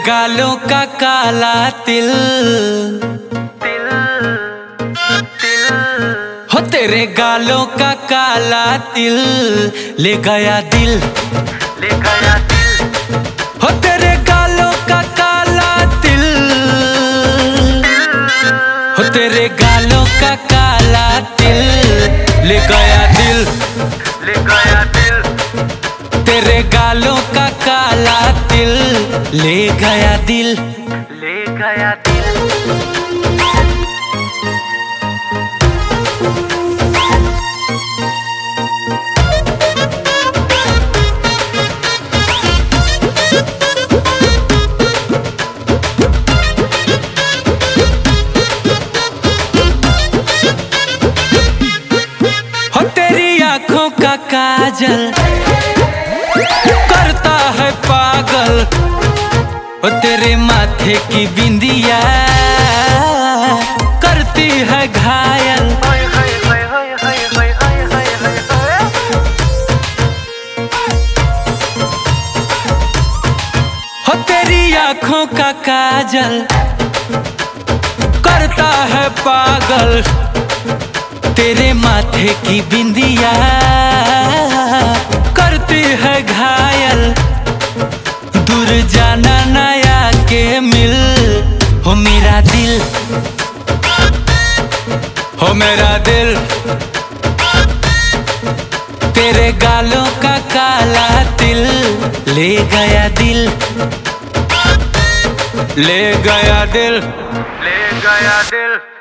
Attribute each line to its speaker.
Speaker 1: गालों का काला तिल, हो तेरे गालों का काला तिल ले गया दिल, हो तेरे गालों का काला तिल, हो तेरे गालों का काला तिल ले गया दिल, तेरे गालों का काला तिल ले गया दिल। हो तेरी आंखों का काजल करता है पागल, हो तेरे माथे की बिंदिया करती है घायल, हो तेरी आंखों का काजल करता है पागल, तेरे माथे की बिंदिया करती है घायल। दूर जाना नया के मिल, हो मेरा दिल, हो मेरा दिल, तेरे गालों का काला तिल ले गया दिल, ले गया दिल, ले गया दिल।